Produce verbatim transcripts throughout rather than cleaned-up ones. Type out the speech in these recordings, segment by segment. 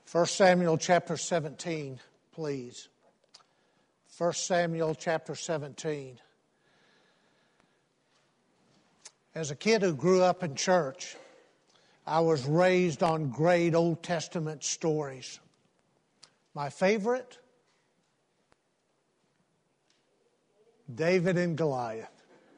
First Samuel chapter seventeen, please. First Samuel chapter seventeen. As a kid who grew up in church, I was raised on great Old Testament stories. My favorite? David and Goliath.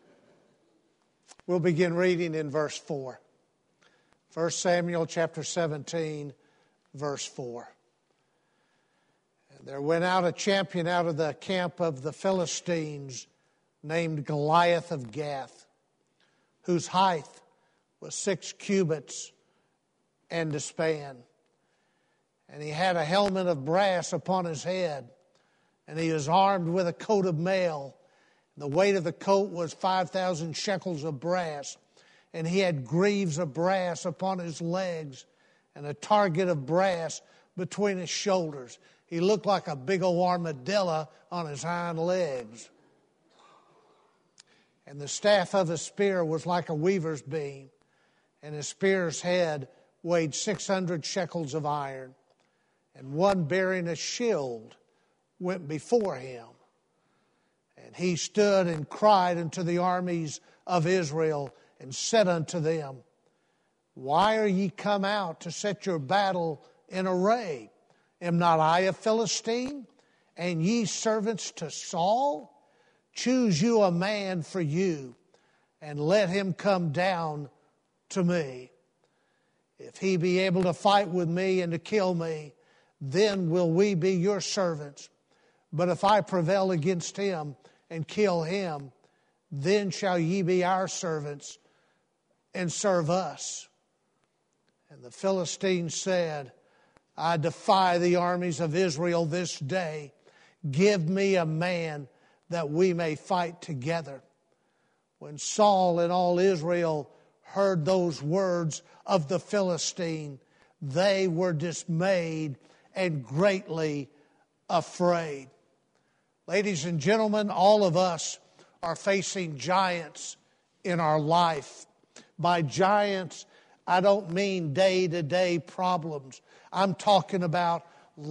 We'll begin reading in verse four. First Samuel chapter seventeen, verse four. And there went out a champion out of the camp of the Philistines named Goliath of Gath, whose height was six cubits and a span. And he had a helmet of brass upon his head, and he was armed with a coat of mail. The weight of the coat was five thousand shekels of brass, and he had greaves of brass upon his legs and a target of brass between his shoulders. He looked like a big old armadillo on his hind legs. And the staff of his spear was like a weaver's beam, and his spear's head weighed six hundred shekels of iron. And one bearing a shield went before him. And he stood and cried unto the armies of Israel and said unto them, Why are ye come out to set your battle in array? Am not I a Philistine, and ye servants to Saul? Choose you a man for you, and let him come down to me. If he be able to fight with me and to kill me, then will we be your servants. But if I prevail against him and kill him, then shall ye be our servants and serve us. And the Philistines said, I defy the armies of Israel this day. Give me a man that we may fight together. When Saul and all Israel heard those words of the Philistine, they were dismayed and greatly afraid. Ladies and gentlemen, all of us are facing giants in our life. By giants, I don't mean day-to-day problems. I'm talking about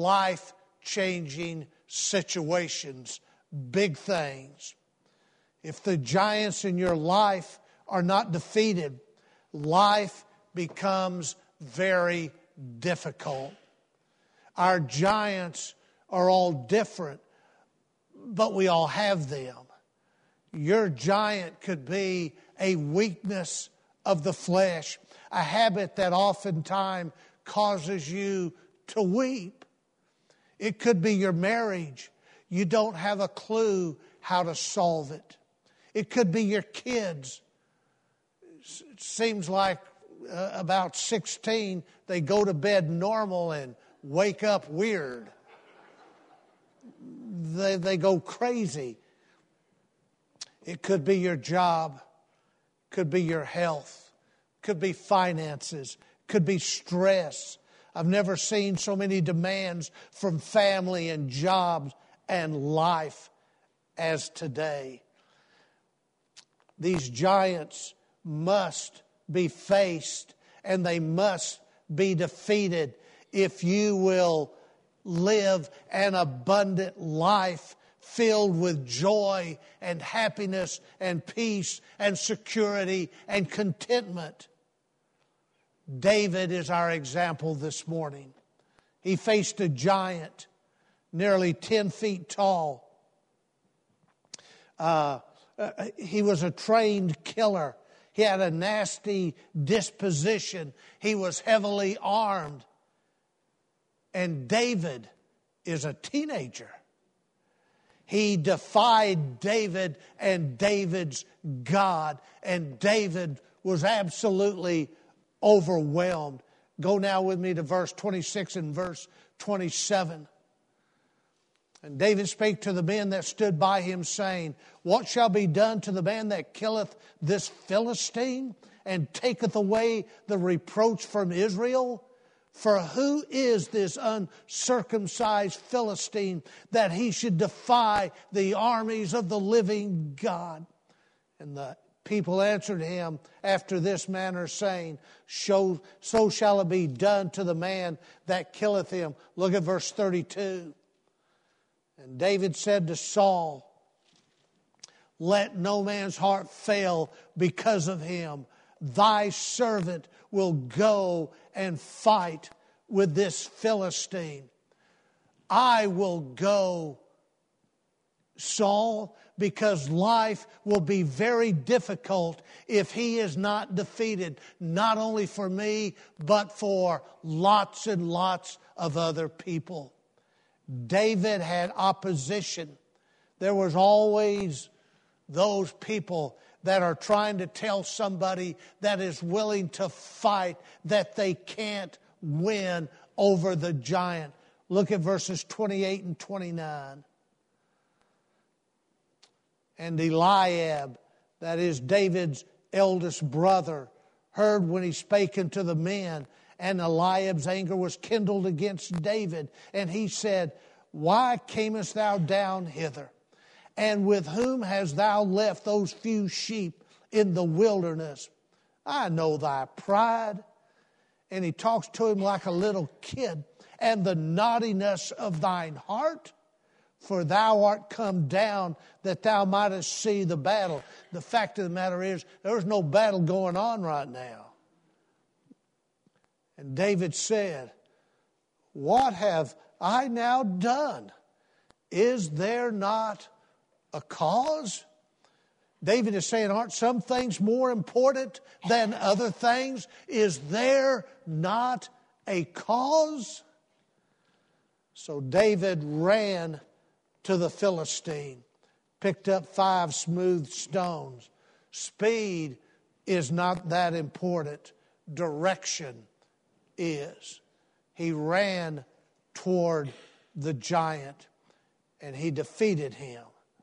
life-changing situations, big things. If the giants in your life are not defeated, life becomes very difficult. Our giants are all different, but we all have them. Your giant could be a weakness of the flesh, a habit that oftentimes causes you to weep. It could be your marriage. You don't have a clue how to solve it. It could be your kids. It seems like uh, about sixteen, they go to bed normal and wake up weird. They, they go crazy. It could be your job, could be your health, could be finances, could be stress. I've never seen so many demands from family and jobs and life as today. These giants must be faced and they must be defeated if you will live an abundant life filled with joy and happiness and peace and security and contentment. David is our example this morning. He faced a giant nearly ten feet tall. Uh, uh, he was a trained killer. He had a nasty disposition. He was heavily armed. And David is a teenager. He defied David and David's God. And David was absolutely overwhelmed. Go now with me to verse twenty-six and verse twenty-seven. And David spake to the men that stood by him, saying, What shall be done to the man that killeth this Philistine, and taketh away the reproach from Israel? For who is this uncircumcised Philistine that he should defy the armies of the living God? And the people answered him after this manner, saying, so, so shall it be done to the man that killeth him. Look at verse thirty-two. And David said to Saul, let no man's heart fail because of him. Thy servant will go and fight with this Philistine. I will go, Saul, because life will be very difficult if he is not defeated, not only for me, but for lots and lots of other people. David had opposition. There was always those people that are trying to tell somebody that is willing to fight that they can't win over the giant. Look at verses twenty-eight and twenty-nine. And Eliab, that is David's eldest brother, heard when he spake unto the men, and Eliab's anger was kindled against David. And he said, why camest thou down hither? And with whom hast thou left those few sheep in the wilderness? I know thy pride. And he talks to him like a little kid. And the naughtiness of thine heart, for thou art come down that thou mightest see the battle. The fact of the matter is, there's no battle going on right now. And David said, what have I now done? Is there not a cause? David is saying, aren't some things more important than other things? Is there not a cause? So David ran to the Philistine, picked up five smooth stones. Speed is not that important. Direction is. He ran toward the giant and he defeated him.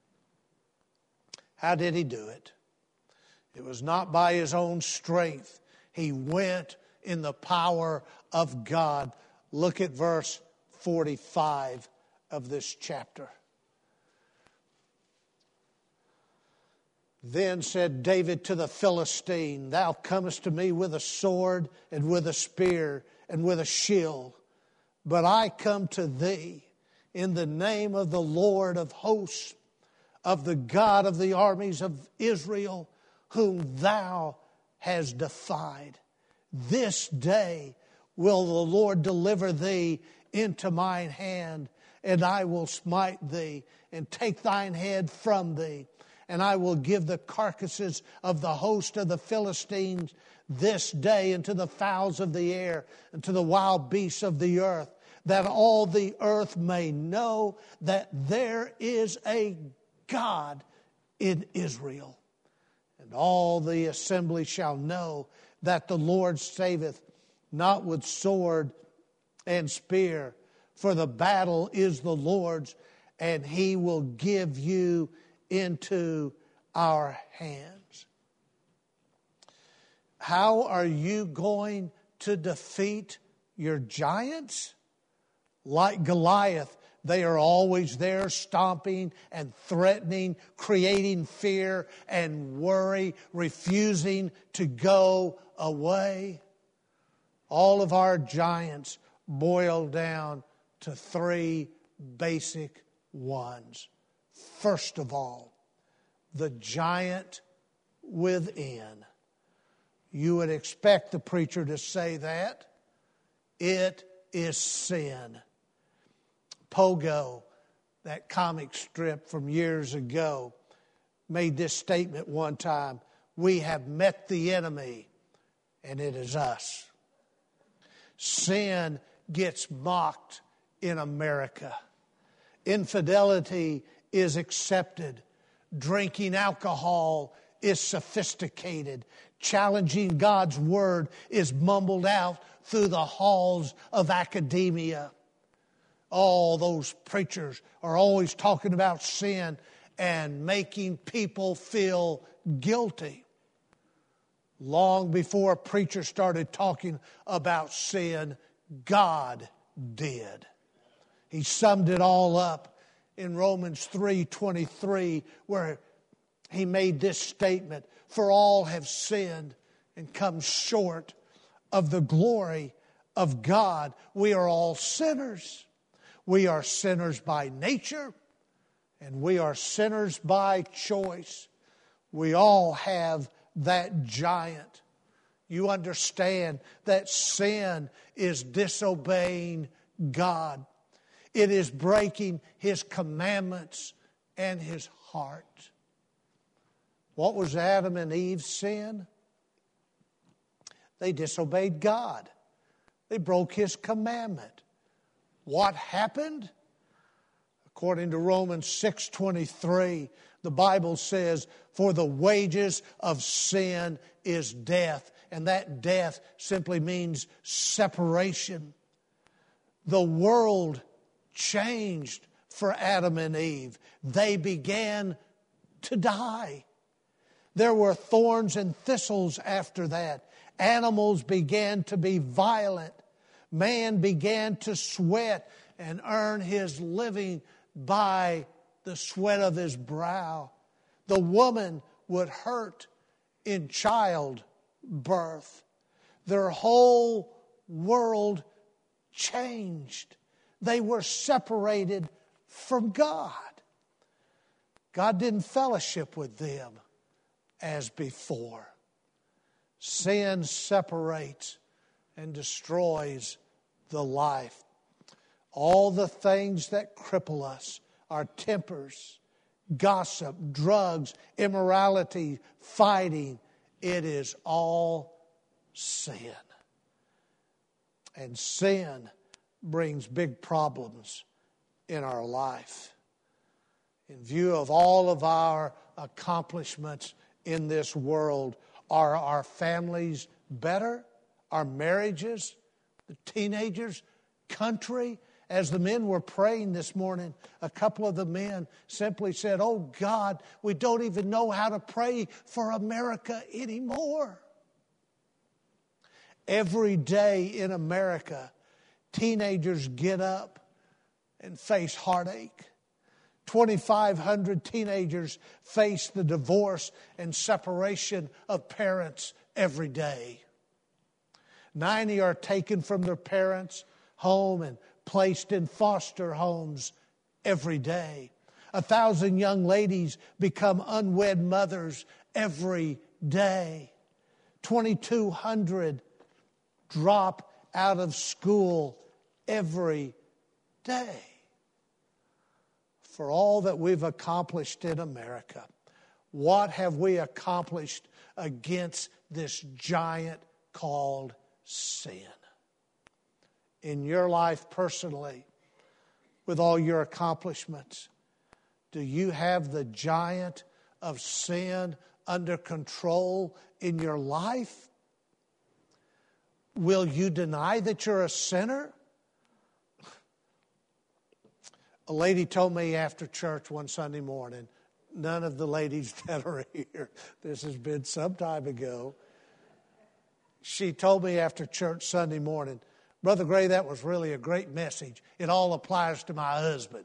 How did he do it? It was not by his own strength. He went in the power of God. Look at verse forty-five of this chapter. Then said David to the Philistine, thou comest to me with a sword and with a spear and with a shield, but I come to thee in the name of the Lord of hosts, of the God of the armies of Israel, whom thou hast defied. This day will the Lord deliver thee into mine hand, and I will smite thee and take thine head from thee. And I will give the carcasses of the host of the Philistines this day unto the fowls of the air and to the wild beasts of the earth, that all the earth may know that there is a God in Israel. And all the assembly shall know that the Lord saveth not with sword and spear, for the battle is the Lord's, and he will give you into our hands. How are you going to defeat your giants? Like Goliath, they are always there stomping and threatening, creating fear and worry, refusing to go away. All of our giants boil down to three basic ones. First of all, the giant within. You would expect the preacher to say that. It is sin. Pogo, that comic strip from years ago, made this statement one time: we have met the enemy, and it is us. Sin gets mocked in America. Infidelity is accepted. Drinking alcohol is sophisticated. Challenging God's word is mumbled out through the halls of academia. All those preachers are always talking about sin and making people feel guilty. Long before a preacher started talking about sin, God did. He summed it all up in Romans three twenty-three, where he made this statement, "For all have sinned and come short of the glory of God." We are all sinners. We are sinners by nature, and we are sinners by choice. We all have that giant. You understand that sin is disobeying God. It is breaking His commandments and His heart. What was Adam and Eve's sin? They disobeyed God. They broke His commandment. What happened? According to Romans six twenty-three, the Bible says, "For the wages of sin is death." And that death simply means separation. The world changed for Adam and Eve. They began to die. There were thorns and thistles after that. Animals began to be violent. Man began to sweat and earn his living by the sweat of his brow. The woman would hurt in childbirth. Their whole world changed. They were separated from God. God didn't fellowship with them as before. Sin separates and destroys the life. All the things that cripple us, our tempers, gossip, drugs, immorality, fighting, it is all sin. And sin brings big problems in our life. In view of all of our accomplishments in this world, are our families better? Our marriages? The teenagers? Country? As the men were praying this morning, a couple of the men simply said, "Oh God, we don't even know how to pray for America anymore." Every day in America, teenagers get up and face heartache. twenty-five hundred teenagers face the divorce and separation of parents every day. ninety are taken from their parents' home and placed in foster homes every day. A thousand young ladies become unwed mothers every day. twenty-two hundred drop out of school every day. For all that we've accomplished in America, what have we accomplished against this giant called sin? In your life personally, with all your accomplishments, do you have the giant of sin under control in your life? Will you deny that you're a sinner? A lady told me after church one Sunday morning, none of the ladies that are here, this has been some time ago, she told me after church Sunday morning, "Brother Gray, that was really a great message. It all applies to my husband."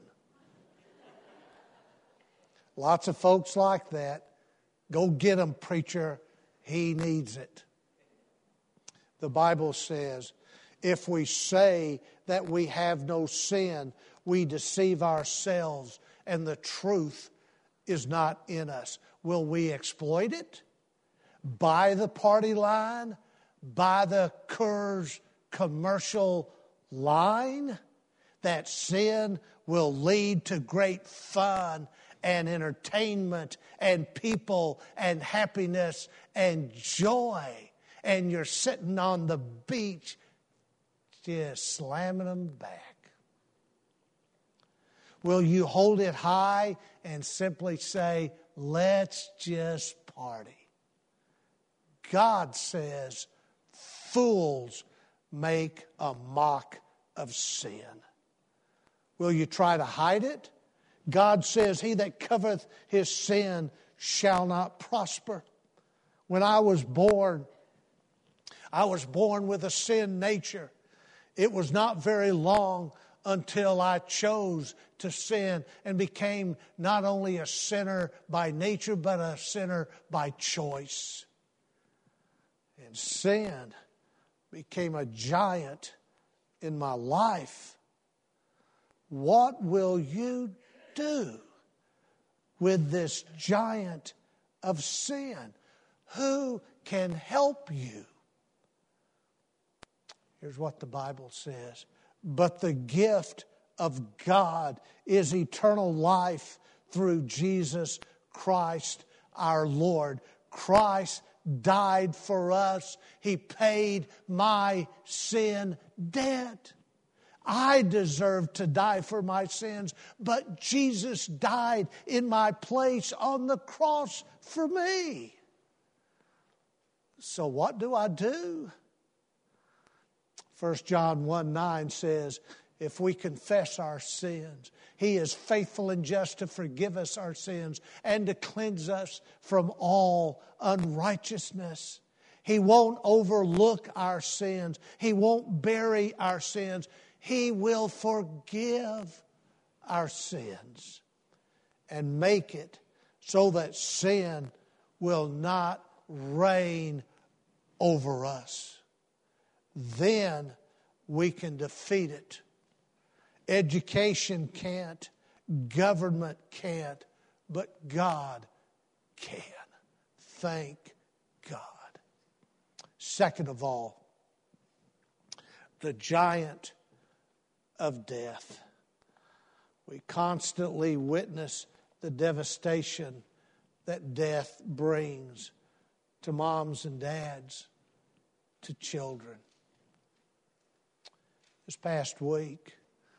Lots of folks like that. Go get him, preacher. He needs it. The Bible says, if we say that we have no sin, we deceive ourselves and the truth is not in us. Will we exploit it? Buy the party line? Buy the Coors commercial line? That sin will lead to great fun and entertainment and people and happiness and joy. And you're sitting on the beach just slamming them back. Will you hold it high and simply say, let's just party? God says, fools make a mock of sin. Will you try to hide it? God says, he that covereth his sin shall not prosper. When I was born, I was born with a sin nature. It was not very long until I chose to sin and became not only a sinner by nature, but a sinner by choice. And sin became a giant in my life. What will you do with this giant of sin? Who can help you? Here's what the Bible says. But the gift of God is eternal life through Jesus Christ our Lord. Christ died for us. He paid my sin debt. I deserved to die for my sins, but Jesus died in my place on the cross for me. So what do I do? First John one nine says, if we confess our sins, He is faithful and just to forgive us our sins and to cleanse us from all unrighteousness. He won't overlook our sins. He won't bury our sins. He will forgive our sins and make it so that sin will not reign over us. Then we can defeat it. Education can't, government can't, but God can. Thank God. Second of all, the giant of death. We constantly witness the devastation that death brings to moms and dads, to children. This past week,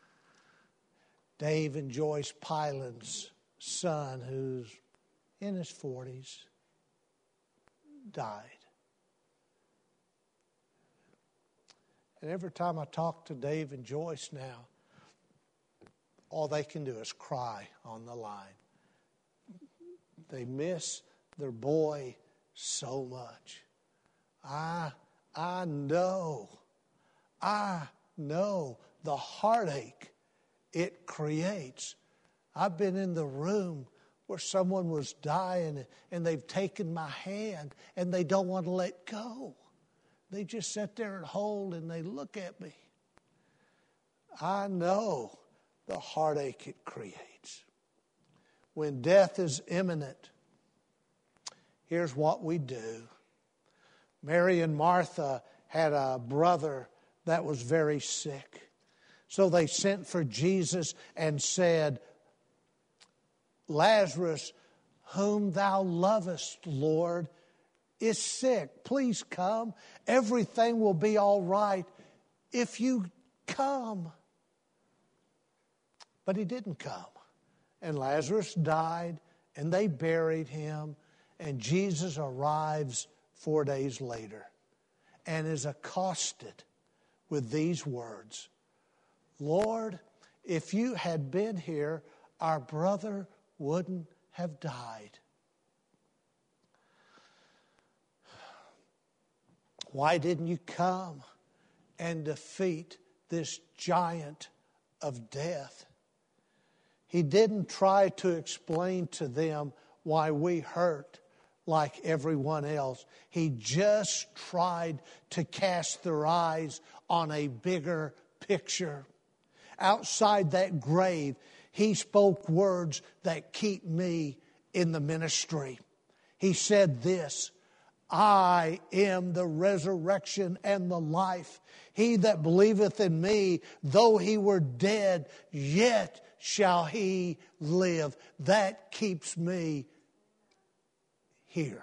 Dave and Joyce Pyland's son, who's in his forties, died. And every time I talk to Dave and Joyce now, all they can do is cry on the line. They miss their boy so much. I, I know, I know the heartache it creates. I've been in the room where someone was dying and they've taken my hand and they don't want to let go. They just sit there and hold and they look at me. I know the heartache it creates. When death is imminent, here's what we do. Mary and Martha had a brother that was very sick. So they sent for Jesus and said, Lazarus, whom thou lovest, Lord, is sick. Please come. Everything will be all right if you come. But he didn't come. And Lazarus died, and they buried him, and Jesus arrives four days later and is accosted with these words, Lord, if you had been here, our brother wouldn't have died. Why didn't you come and defeat this giant of death? He didn't try to explain to them why we hurt like everyone else. He just tried to cast their eyes on a bigger picture. Outside that grave, he spoke words that keep me in the ministry. He said this, I am the resurrection and the life. He that believeth in me, though he were dead, yet shall he live. That keeps me here.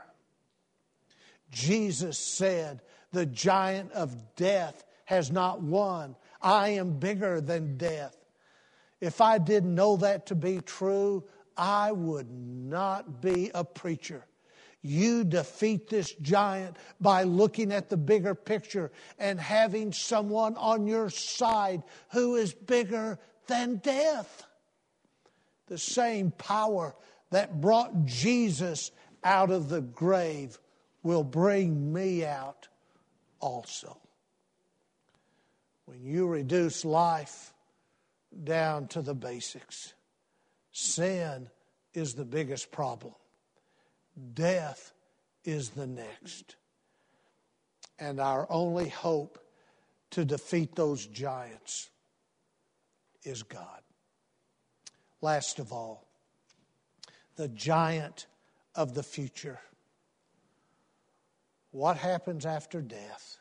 Jesus said, the giant of death has not won. I am bigger than death. If I didn't know that to be true, I would not be a preacher. You defeat this giant by looking at the bigger picture and having someone on your side who is bigger than death. The same power that brought Jesus out of the grave will bring me out also. When you reduce life down to the basics. Sin is the biggest problem. Death is the next. And our only hope to defeat those giants is God. Last of all, the giant of the future. What happens after death?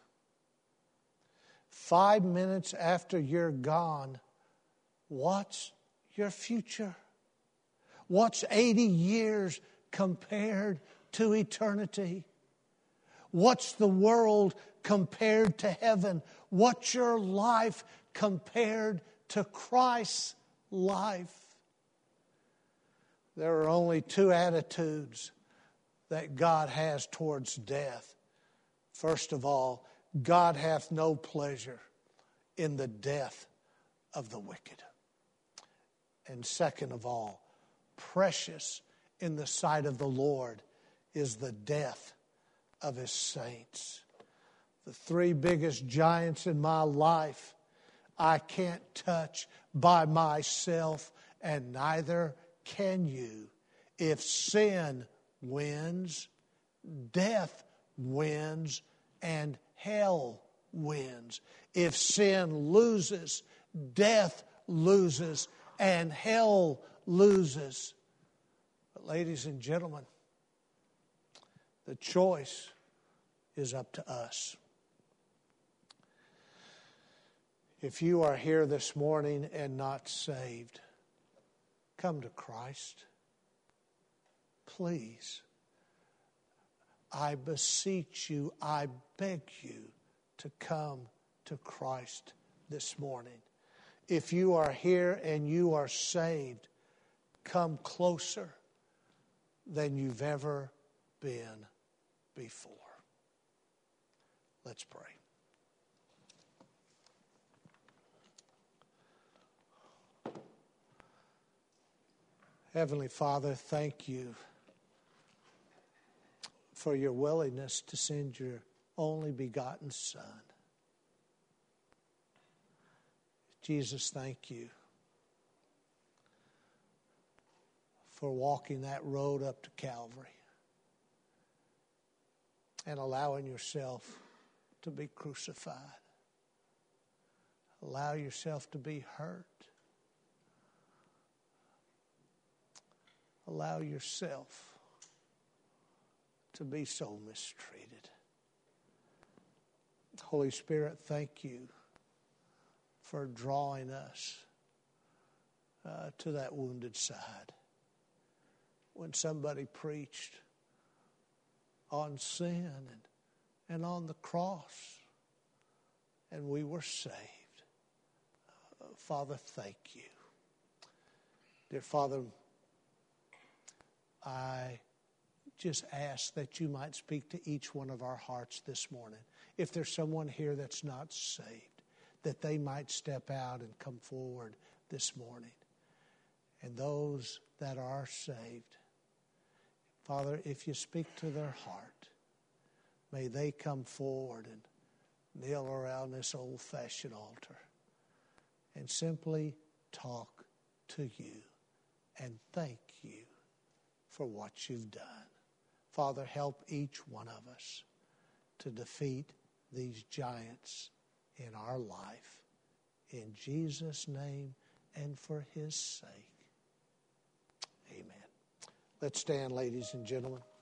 Five minutes after you're gone, what's your future? What's eighty years compared to eternity? What's the world compared to heaven? What's your life compared to Christ's life? There are only two attitudes that God has towards death. First of all, God hath no pleasure in the death of the wicked. And second of all, precious in the sight of the Lord is the death of his saints. The three biggest giants in my life I can't touch by myself, and neither can you. If sin wins, death wins, and hell wins. If sin loses, death loses, and hell loses. But ladies and gentlemen, the choice is up to us. If you are here this morning and not saved, come to Christ. Please. I beseech you, I beg you to come to Christ this morning. If you are here and you are saved, come closer than you've ever been before. Let's pray. Heavenly Father, thank you for your willingness to send your only begotten Son. Jesus, thank you for walking that road up to Calvary and allowing yourself to be crucified. Allow yourself to be hurt. Allow yourself to be so mistreated. Holy Spirit, thank you for drawing us uh, to that wounded side. When somebody preached on sin and, and on the cross, and we were saved. Uh, Father, thank you. Dear Father, I just ask that you might speak to each one of our hearts this morning. If there's someone here that's not saved, that they might step out and come forward this morning. And those that are saved, Father, if you speak to their heart, may they come forward and kneel around this old-fashioned altar and simply talk to you and thank you for what you've done. Father, help each one of us to defeat these giants in our life. In Jesus' name and for his sake. Amen. Let's stand, ladies and gentlemen.